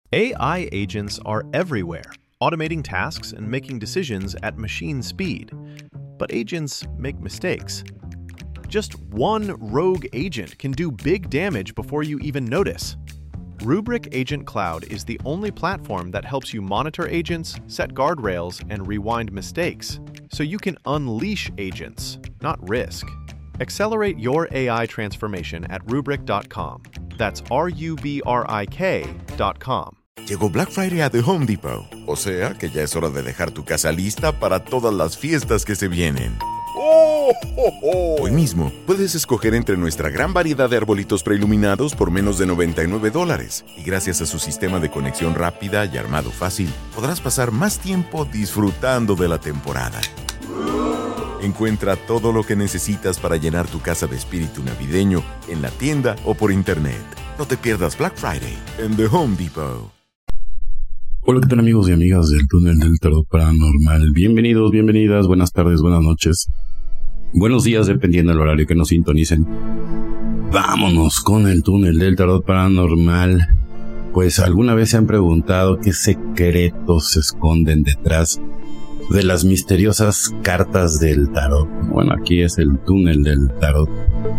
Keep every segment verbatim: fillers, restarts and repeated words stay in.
A I agents are everywhere, automating tasks and making decisions at machine speed. But agents make mistakes. Just one rogue agent can do big damage before you even notice. Rubrik Agent Cloud is the only platform that helps you monitor agents, set guardrails, and rewind mistakes, so you can unleash agents, not risk. Accelerate your A I transformation at rubrik dot com. That's R U B R I K dot com. Llegó Black Friday a The Home Depot, o sea que ya es hora de dejar tu casa lista para todas las fiestas que se vienen. ¡Oh, oh, oh! Hoy mismo puedes escoger entre nuestra gran variedad de arbolitos preiluminados por menos de noventa y nueve dólares. Y gracias a su sistema de conexión rápida y armado fácil, podrás pasar más tiempo disfrutando de la temporada. Encuentra todo lo que necesitas para llenar tu casa de espíritu navideño en la tienda o por internet. No te pierdas Black Friday en The Home Depot. Hola, ¿qué tal amigos y amigas del Túnel del Tarot Paranormal? Bienvenidos, bienvenidas, buenas tardes, buenas noches, buenos días, dependiendo del horario que nos sintonicen. Vámonos con el Túnel del Tarot Paranormal. Pues alguna vez se han preguntado qué secretos se esconden detrás de las misteriosas cartas del tarot. Bueno, aquí es el Túnel del Tarot.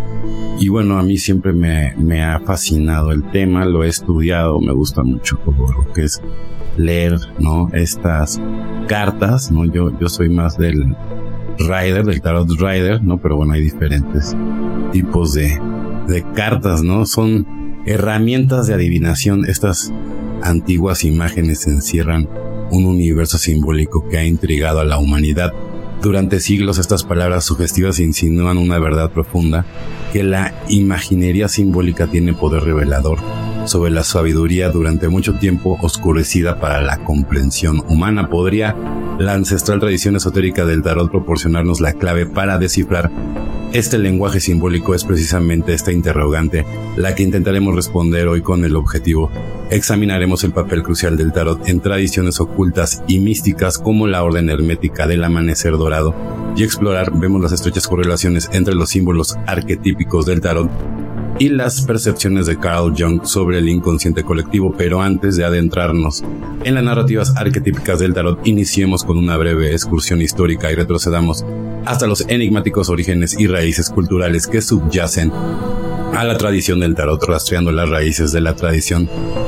Y bueno, a mí siempre me, me ha fascinado el tema, lo he estudiado, me gusta mucho todo lo que es leer, ¿no? Estas cartas, ¿no? Yo, yo soy más del Rider, del Tarot Rider, ¿no? Pero bueno, hay diferentes tipos de, de cartas, ¿no? Son herramientas de adivinación. Estas antiguas imágenes encierran un universo simbólico que ha intrigado a la humanidad. Durante siglos estas palabras sugestivas insinúan una verdad profunda, que la imaginería simbólica tiene poder revelador sobre la sabiduría durante mucho tiempo oscurecida para la comprensión humana. ¿Podría la ancestral tradición esotérica del tarot proporcionarnos la clave para descifrar este lenguaje simbólico? Es precisamente esta interrogante la que intentaremos responder hoy con el objetivo. Examinaremos el papel crucial del tarot en tradiciones ocultas y místicas como la Orden Hermética del Amanecer Dorado, y explorar vemos las estrechas correlaciones entre los símbolos arquetípicos del tarot y las percepciones de Carl Jung sobre el inconsciente colectivo. Pero antes de adentrarnos en las narrativas arquetípicas del tarot, iniciemos con una breve excursión histórica y retrocedamos hasta los enigmáticos orígenes y raíces culturales que subyacen a la tradición del tarot, rastreando las raíces de la tradición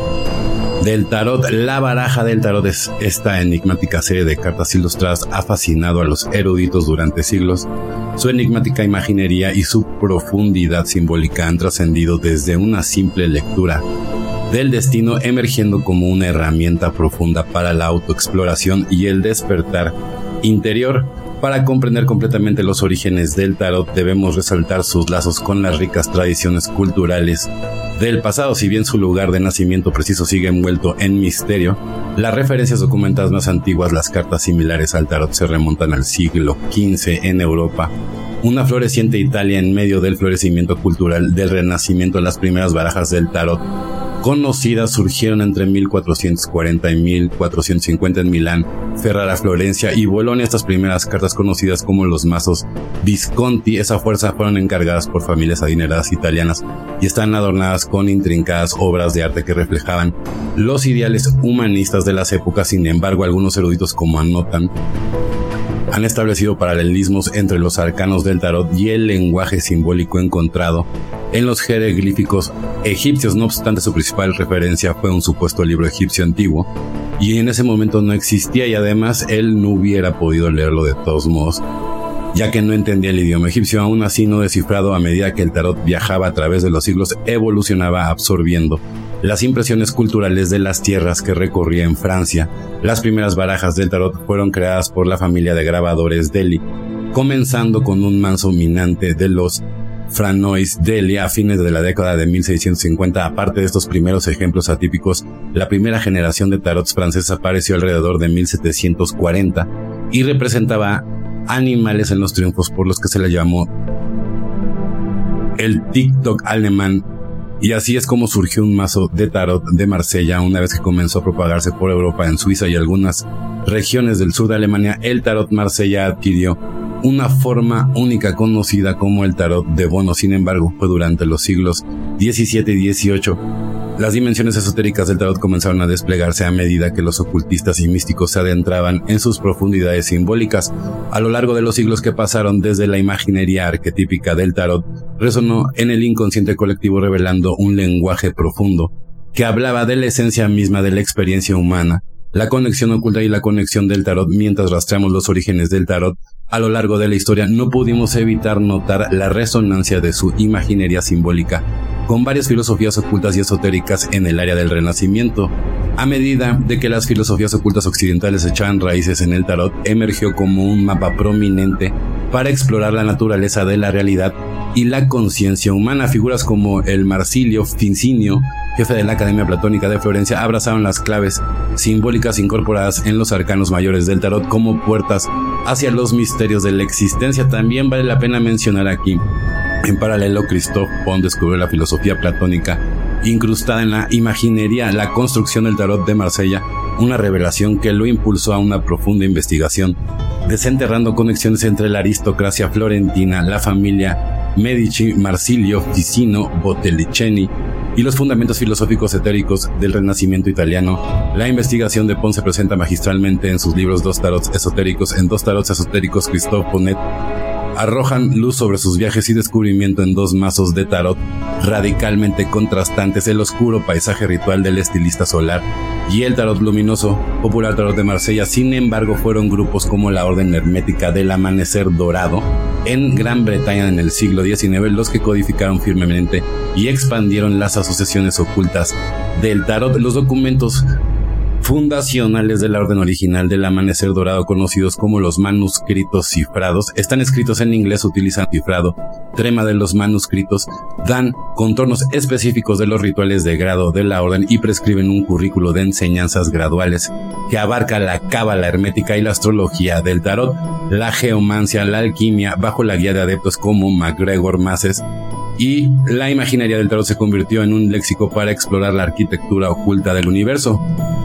del tarot. La baraja del tarot es esta enigmática serie de cartas ilustradas ha fascinado a los eruditos durante siglos. Su enigmática imaginería y su profundidad simbólica han trascendido desde una simple lectura del destino, emergiendo como una herramienta profunda para la autoexploración y el despertar interior. Para comprender completamente los orígenes del tarot, debemos resaltar sus lazos con las ricas tradiciones culturales del pasado. Si bien su lugar de nacimiento preciso sigue envuelto en misterio, las referencias documentadas más antiguas, las cartas similares al tarot, se remontan al siglo quince en Europa, una floreciente Italia en medio del florecimiento cultural del Renacimiento. Las primeras barajas del tarot conocidas surgieron entre mil cuatrocientos cuarenta y mil cuatrocientos cincuenta en Milán, Ferrara, Florencia y Bolonia. Estas primeras cartas, conocidas como los mazos Visconti, esa fuerza, fueron encargadas por familias adineradas italianas y están adornadas con intrincadas obras de arte que reflejaban los ideales humanistas de las épocas. Sin embargo, algunos eruditos, como anotan, han establecido paralelismos entre los arcanos del tarot y el lenguaje simbólico encontrado en los jeroglíficos egipcios. No obstante, su principal referencia fue un supuesto libro egipcio antiguo, y en ese momento no existía, y además él no hubiera podido leerlo de todos modos, ya que no entendía el idioma egipcio. Aún así, no descifrado, a medida que el tarot viajaba a través de los siglos, evolucionaba absorbiendo las impresiones culturales de las tierras que recorría en Francia. Las primeras barajas del tarot fueron creadas por la familia de grabadores Delhi, comenzando con un manso minante de los Franois Delhi a fines de la década de mil seiscientos cincuenta. Aparte de estos primeros ejemplos atípicos, la primera generación de tarots francesa apareció alrededor de mil setecientos cuarenta y representaba animales en los triunfos, por los que se le llamó el TikTok alemán. Y así es como surgió un mazo de tarot de Marsella. Una vez que comenzó a propagarse por Europa, en Suiza y algunas regiones del sur de Alemania, el tarot Marsella adquirió una forma única conocida como el tarot de Bono. Sin embargo, fue durante los siglos diecisiete y dieciocho Las dimensiones esotéricas del tarot comenzaron a desplegarse a medida que los ocultistas y místicos se adentraban en sus profundidades simbólicas. A lo largo de los siglos que pasaron desde la imaginería arquetípica del tarot, resonó en el inconsciente colectivo revelando un lenguaje profundo que hablaba de la esencia misma de la experiencia humana, la conexión oculta y la conexión del tarot. Mientras rastreamos los orígenes del tarot a lo largo de la historia, no pudimos evitar notar la resonancia de su imaginería simbólica con varias filosofías ocultas y esotéricas en el área del Renacimiento. A medida de que las filosofías ocultas occidentales echaban raíces en el tarot, emergió como un mapa prominente para explorar la naturaleza de la realidad y la conciencia humana. Figuras como el Marsilio Ficinio, jefe de la Academia Platónica de Florencia, abrazaron las claves simbólicas incorporadas en los arcanos mayores del tarot como puertas hacia los misterios de la existencia. También vale la pena mencionar aquí, en paralelo, Christophe Pont descubrió la filosofía platónica incrustada en la imaginería, la construcción del tarot de Marsella, una revelación que lo impulsó a una profunda investigación, desenterrando conexiones entre la aristocracia florentina, la familia Medici, Marsilio Ficino, Botticelli y los fundamentos filosóficos etéricos del Renacimiento italiano. La investigación de Pont se presenta magistralmente en sus libros Dos tarots esotéricos. En Dos tarots esotéricos, Christophe Ponnet arrojan luz sobre sus viajes y descubrimiento en dos mazos de tarot radicalmente contrastantes: el oscuro paisaje ritual del estilista solar y el tarot luminoso, popular tarot de Marsella. Sin embargo, fueron grupos como la Orden Hermética del Amanecer Dorado en Gran Bretaña en el siglo diecinueve los que codificaron firmemente y expandieron las asociaciones ocultas del tarot. Los documentos fundacionales de la orden original del Amanecer Dorado, conocidos como los manuscritos cifrados, están escritos en inglés, utilizan cifrado. Trema de los manuscritos dan contornos específicos de los rituales de grado de la orden y prescriben un currículo de enseñanzas graduales que abarca la cábala hermética y la astrología del tarot, la geomancia, la alquimia, bajo la guía de adeptos como MacGregor Masses, y la imaginería del tarot se convirtió en un léxico para explorar la arquitectura oculta del universo.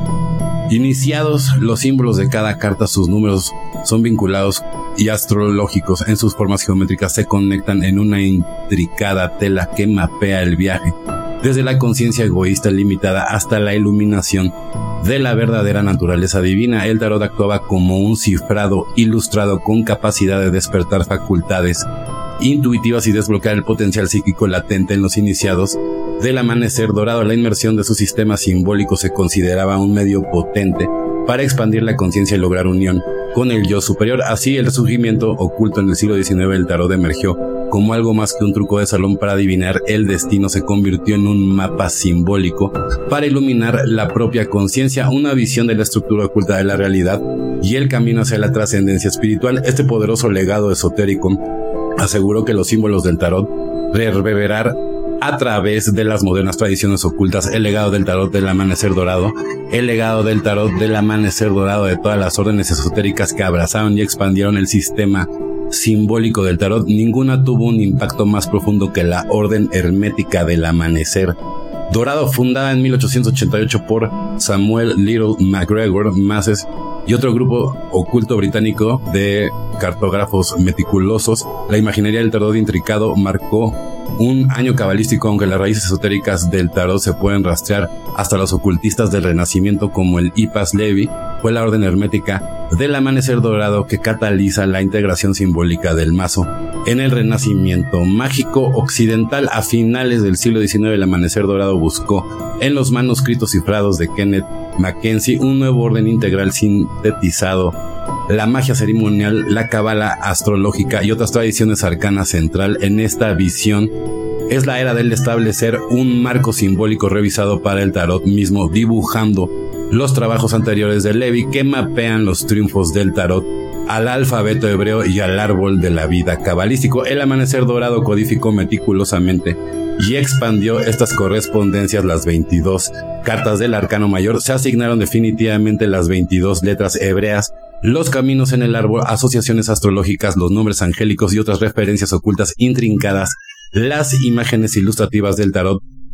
Iniciados los símbolos de cada carta, sus números son vinculados y astrológicos. En sus formas geométricas se conectan en una intricada tela que mapea el viaje, desde la conciencia egoísta limitada hasta la iluminación de la verdadera naturaleza divina. El tarot actuaba como un cifrado ilustrado con capacidad de despertar facultades intuitivas y desbloquear el potencial psíquico latente en los iniciados del Amanecer Dorado. La inmersión de su sistema simbólico se consideraba un medio potente para expandir la conciencia y lograr unión con el yo superior. Así, el resurgimiento oculto en el siglo diecinueve del tarot emergió como algo más que un truco de salón para adivinar el destino. Se convirtió en un mapa simbólico para iluminar la propia conciencia, una visión de la estructura oculta de la realidad y el camino hacia la trascendencia espiritual. Este poderoso legado esotérico aseguró que los símbolos del tarot reverberar a través de las modernas tradiciones ocultas. El legado del tarot del Amanecer Dorado, el legado del tarot del Amanecer Dorado de todas las órdenes esotéricas que abrazaron y expandieron el sistema simbólico del tarot. Ninguna tuvo un impacto más profundo que la Orden Hermética del Amanecer Dorado, fundada en mil ochocientos ochenta y ocho por Samuel Little MacGregor Masses y otro grupo oculto británico de cartógrafos meticulosos. La imaginería del tarot intricado marcó un año cabalístico, aunque las raíces esotéricas del tarot se pueden rastrear hasta los ocultistas del Renacimiento como el Ipas Levi. Fue la orden hermética del Amanecer Dorado que cataliza la integración simbólica del mazo en el Renacimiento mágico occidental. A finales del siglo diecinueve, el Amanecer Dorado buscó en los manuscritos cifrados de Kenneth Mackenzie un nuevo orden integral sintetizado la magia ceremonial, la cábala astrológica y otras tradiciones arcanas. Central en esta visión es la era del establecer un marco simbólico revisado para el tarot mismo, dibujando los trabajos anteriores de Levi que mapean los triunfos del tarot al alfabeto hebreo y al árbol de la vida cabalístico. El Amanecer Dorado codificó meticulosamente y expandió estas correspondencias. Las veintidós cartas del arcano mayor se asignaron definitivamente las veintidós letras hebreas, los caminos en el árbol, asociaciones astrológicas, los nombres angélicos y otras referencias ocultas intrincadas. Las imágenes ilustrativas del tarot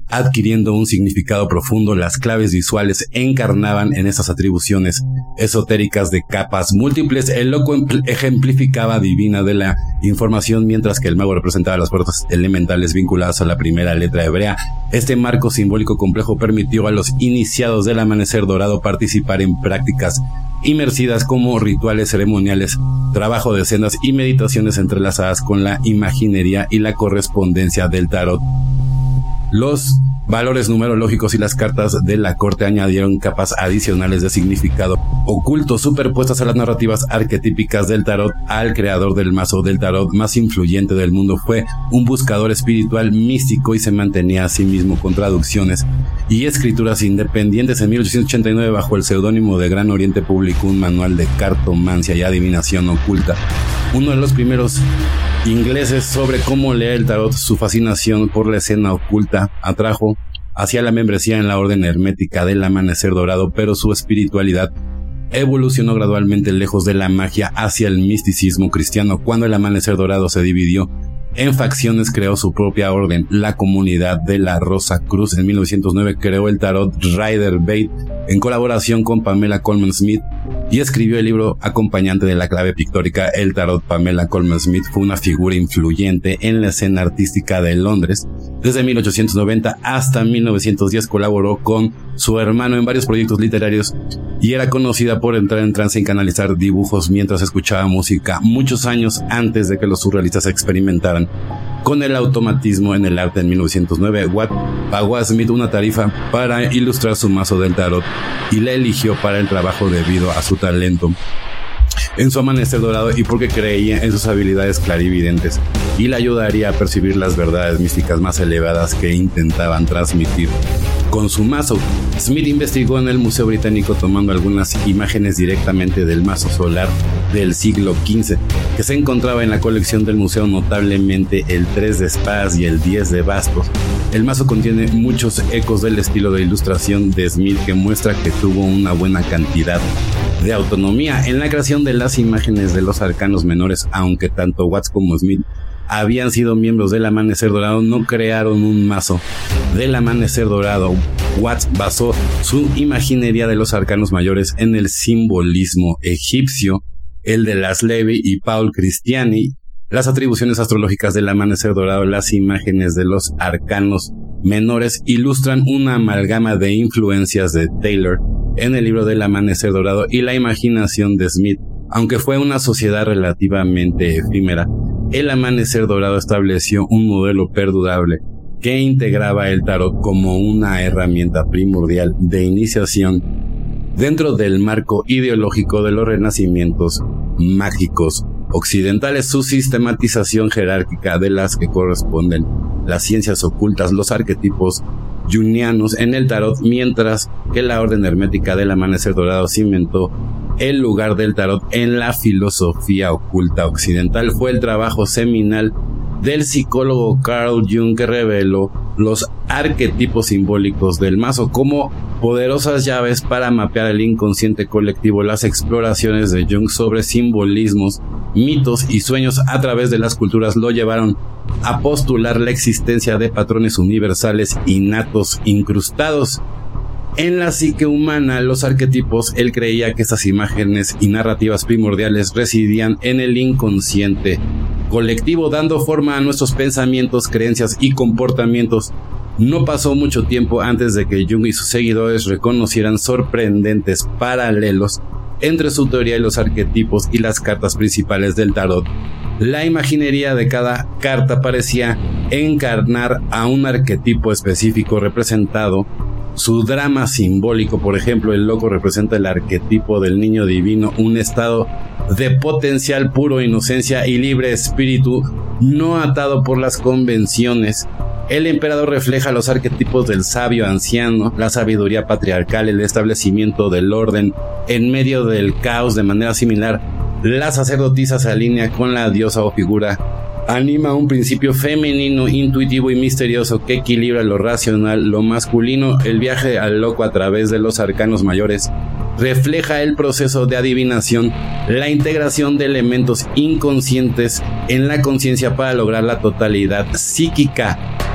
adquiriendo un significado profundo. Las claves visuales encarnaban en esas atribuciones esotéricas de capas múltiples. El loco ejemplificaba divina de la información, mientras que el mago representaba las fuerzas elementales vinculadas a la primera letra hebrea. Este marco simbólico complejo permitió a los iniciados del Amanecer Dorado participar en prácticas inmersivas como rituales ceremoniales, trabajo de escenas y meditaciones entrelazadas con la imaginería y la correspondencia del tarot. Los valores numerológicos y las cartas de la corte añadieron capas adicionales de significado oculto superpuestas a las narrativas arquetípicas del tarot. Al creador del mazo del tarot más influyente del mundo fue un buscador espiritual místico y se mantenía a sí mismo con traducciones y escrituras independientes. En mil ochocientos ochenta y nueve, bajo el seudónimo de Gran Oriente, publicó un manual de cartomancia y adivinación oculta, uno de los primeros ingleses sobre cómo leer el tarot. Su fascinación por la escena oculta atrajo hacia la membresía en la orden hermética del Amanecer Dorado, pero su espiritualidad evolucionó gradualmente lejos de la magia hacia el misticismo cristiano. Cuando el Amanecer Dorado se dividió en facciones, creó su propia orden, la Comunidad de la Rosa Cruz. En mil novecientos nueve creó el tarot Rider Waite en colaboración con Pamela Colman Smith y escribió el libro acompañante de la clave pictórica El Tarot. Pamela Colman Smith fue una figura influyente en la escena artística de Londres. Desde mil ochocientos noventa hasta mil novecientos diez colaboró con su hermano en varios proyectos literarios y era conocida por entrar en trance y canalizar dibujos mientras escuchaba música, muchos años antes de que los surrealistas experimentaran con el automatismo en el arte. En mil novecientos nueve, Watt pagó a Smith una tarifa para ilustrar su mazo del tarot y la eligió para el trabajo debido a su talento en su Amanecer Dorado y porque creía en sus habilidades clarividentes y le ayudaría a percibir las verdades místicas más elevadas que intentaban transmitir con su mazo. Smith investigó en el Museo Británico tomando algunas imágenes directamente del mazo solar del siglo quince que se encontraba en la colección del museo, notablemente el tres de espadas y el diez de bastos. El mazo contiene muchos ecos del estilo de ilustración de Smith, que muestra que tuvo una buena cantidad de autonomía en la creación de las imágenes de los arcanos menores. Aunque tanto Watts como Smith habían sido miembros del Amanecer Dorado, no crearon un mazo del Amanecer Dorado. Watts basó su imaginería de los arcanos mayores en el simbolismo egipcio, el de Las Levy y Paul Christiani, las atribuciones astrológicas del Amanecer Dorado. Las imágenes de los arcanos menores ilustran una amalgama de influencias de Taylor en el libro del Amanecer Dorado y la imaginación de Smith. Aunque fue una sociedad relativamente efímera, el Amanecer Dorado estableció un modelo perdurable que integraba el tarot como una herramienta primordial de iniciación dentro del marco ideológico de los renacimientos mágicos occidentales. Su sistematización jerárquica de las que corresponden las ciencias ocultas, los arquetipos jungianos en el tarot, mientras que la orden hermética del Amanecer Dorado cimentó el lugar del tarot en la filosofía oculta occidental. Fue el trabajo seminal del psicólogo Carl Jung que reveló los arquetipos simbólicos del mazo como poderosas llaves para mapear el inconsciente colectivo. Las exploraciones de Jung sobre simbolismos, mitos y sueños a través de las culturas lo llevaron a postular la existencia de patrones universales innatos incrustados en la psique humana. Los arquetipos, él creía que estas imágenes y narrativas primordiales residían en el inconsciente colectivo, dando forma a nuestros pensamientos, creencias y comportamientos. No pasó mucho tiempo antes de que Jung y sus seguidores reconocieran sorprendentes paralelos entre su teoría y los arquetipos y las cartas principales del tarot. La imaginería de cada carta parecía encarnar a un arquetipo específico representado. Su drama simbólico, por ejemplo, el loco representa el arquetipo del niño divino, un estado de potencial puro, inocencia y libre espíritu, no atado por las convenciones. El emperador refleja los arquetipos del sabio anciano, la sabiduría patriarcal, el establecimiento del orden en medio del caos. De manera similar, la sacerdotisa se alinea con la diosa o figura. Anima un principio femenino, intuitivo y misterioso que equilibra lo racional, lo masculino. El viaje al loco a través de los arcanos mayores refleja el proceso de adivinación, la integración de elementos inconscientes en la conciencia para lograr la totalidad psíquica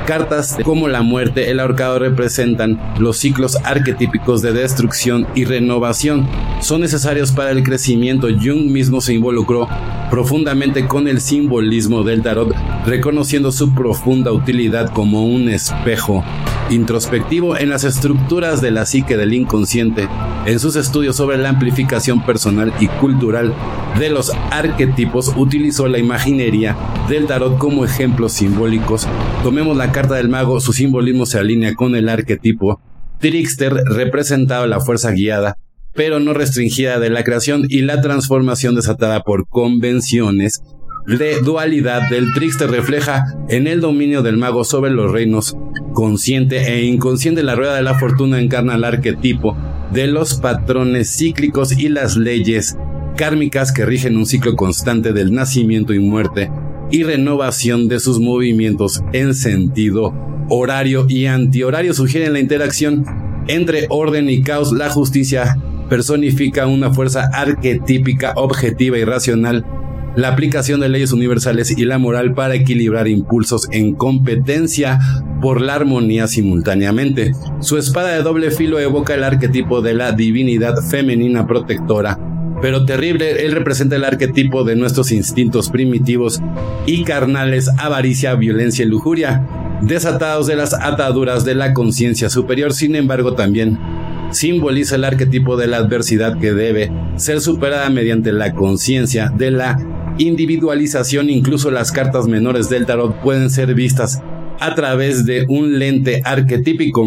Cartas como la muerte, el ahorcado representan los ciclos arquetípicos de destrucción y renovación. Son necesarios para el crecimiento. Jung mismo se involucró profundamente con el simbolismo del tarot, reconociendo su profunda utilidad como un espejo introspectivo en las estructuras de la psique del inconsciente. En sus estudios sobre la amplificación personal y cultural de los arquetipos, utilizó la imaginería del tarot como ejemplos simbólicos. Tomemos la carta del mago, su simbolismo se alinea con el arquetipo trickster, representaba la fuerza guiada, pero no restringida de la creación y la transformación desatada por convenciones de dualidad del trickster. Refleja en el dominio del mago sobre los reinos consciente e inconsciente. La rueda de la fortuna encarna el arquetipo de los patrones cíclicos y las leyes kármicas que rigen un ciclo constante del nacimiento y muerte y renovación de sus movimientos en sentido horario y antihorario. Sugieren la interacción entre orden y caos. La justicia personifica una fuerza arquetípica, objetiva y racional. La aplicación de leyes universales y la moral para equilibrar impulsos en competencia por la armonía simultáneamente. Su espada de doble filo evoca el arquetipo de la divinidad femenina protectora, pero terrible. Él representa el arquetipo de nuestros instintos primitivos y carnales, avaricia, violencia y lujuria, desatados de las ataduras de la conciencia superior. Sin embargo, también simboliza el arquetipo de la adversidad que debe ser superada mediante la conciencia de la individualización. Incluso las cartas menores del tarot pueden ser vistas a través de un lente arquetípico.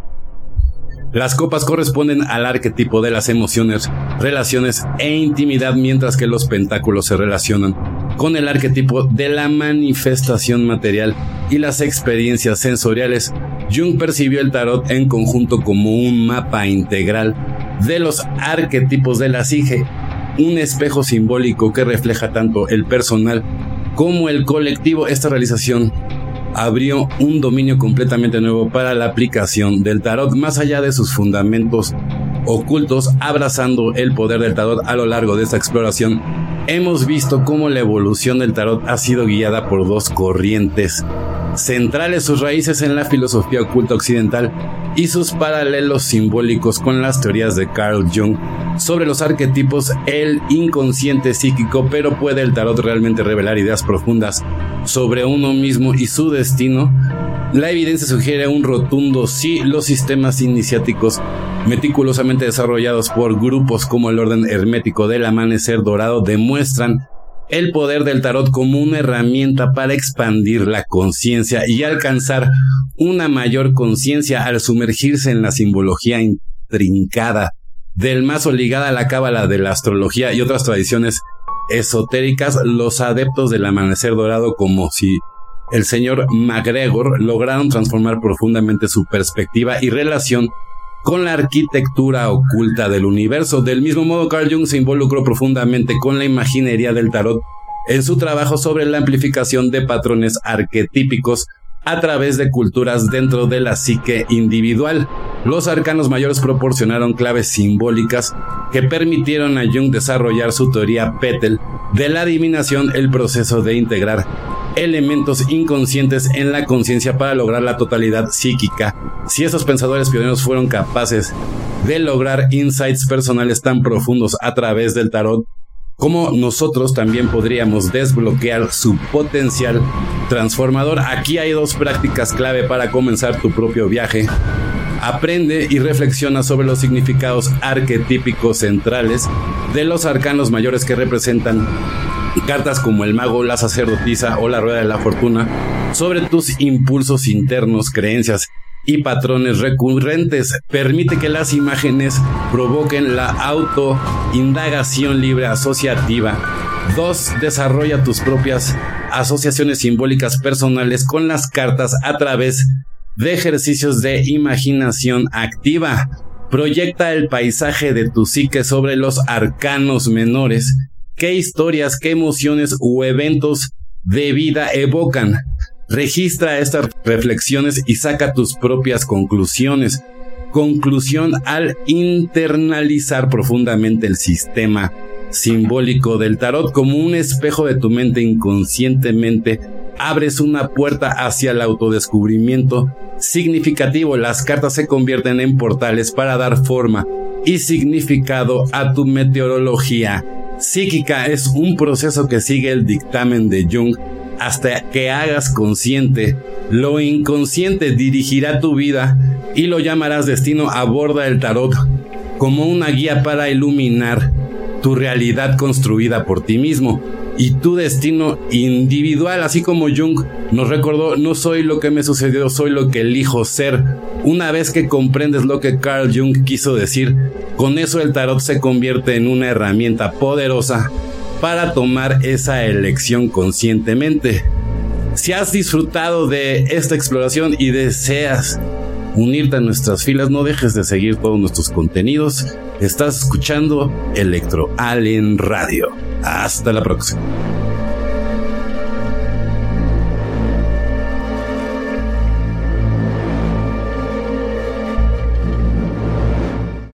Las copas corresponden al arquetipo de las emociones, relaciones e intimidad, mientras que los pentáculos se relacionan con el arquetipo de la manifestación material y las experiencias sensoriales. Jung percibió el tarot en conjunto como un mapa integral de los arquetipos de la psique, un espejo simbólico que refleja tanto el personal como el colectivo. Esta realización abrió un dominio completamente nuevo para la aplicación del tarot, más allá de sus fundamentos ocultos. Abrazando el poder del tarot a lo largo de esta exploración, hemos visto cómo la evolución del tarot ha sido guiada por dos corrientes centrales: sus raíces en la filosofía oculta occidental y sus paralelos simbólicos con las teorías de Carl Jung sobre los arquetipos, el inconsciente psíquico. Pero ¿puede el tarot realmente revelar ideas profundas sobre uno mismo y su destino? La evidencia sugiere un rotundo sí. Los sistemas iniciáticos meticulosamente desarrollados por grupos como el Orden Hermético del Amanecer Dorado demuestran el poder del tarot como una herramienta para expandir la conciencia y alcanzar una mayor conciencia al sumergirse en la simbología intrincada del mazo ligada a la cábala de la astrología y otras tradiciones esotéricas. Los adeptos del Amanecer Dorado, como si el señor MacGregor, lograron transformar profundamente su perspectiva y relación con la arquitectura oculta del universo. Del mismo modo, Carl Jung se involucró profundamente con la imaginería del tarot en su trabajo sobre la amplificación de patrones arquetípicos a través de culturas dentro de la psique individual. Los arcanos mayores proporcionaron claves simbólicas que permitieron a Jung desarrollar su teoría Petel de la adivinación, el proceso de integrar elementos inconscientes en la conciencia para lograr la totalidad psíquica. Si esos pensadores pioneros fueron capaces de lograr insights personales tan profundos a través del tarot, como nosotros también podríamos desbloquear su potencial transformador. Aquí hay dos prácticas clave para comenzar tu propio viaje. Aprende y reflexiona sobre los significados arquetípicos centrales de los arcanos mayores que representan cartas como el mago, la sacerdotisa o la rueda de la fortuna, sobre tus impulsos internos, creencias y patrones recurrentes. Permite que las imágenes provoquen la autoindagación libre asociativa. Dos. Desarrolla tus propias asociaciones simbólicas personales con las cartas a través de ejercicios de imaginación activa. Proyecta el paisaje de tu psique sobre los arcanos menores. ¿Qué historias, qué emociones u eventos de vida evocan? Registra estas reflexiones y saca tus propias conclusiones. Conclusión: al internalizar profundamente el sistema simbólico del tarot como un espejo de tu mente inconscientemente, abres una puerta hacia el autodescubrimiento significativo. Las cartas se convierten en portales para dar forma y significado a tu meteorología psíquica. Es un proceso que sigue el dictamen de Jung. Hasta que hagas consciente, lo inconsciente dirigirá tu vida y lo llamarás destino. Aborda el tarot como una guía para iluminar tu realidad construida por ti mismo y tu destino individual. Así como Jung nos recordó, no soy lo que me sucedió, soy lo que elijo ser. Una vez que comprendes lo que Carl Jung quiso decir, con eso el tarot se convierte en una herramienta poderosa para tomar esa elección conscientemente. Si has disfrutado de esta exploración y deseas unirte a nuestras filas, no dejes de seguir todos nuestros contenidos. Estás escuchando Electro Alien Radio. Hasta la próxima.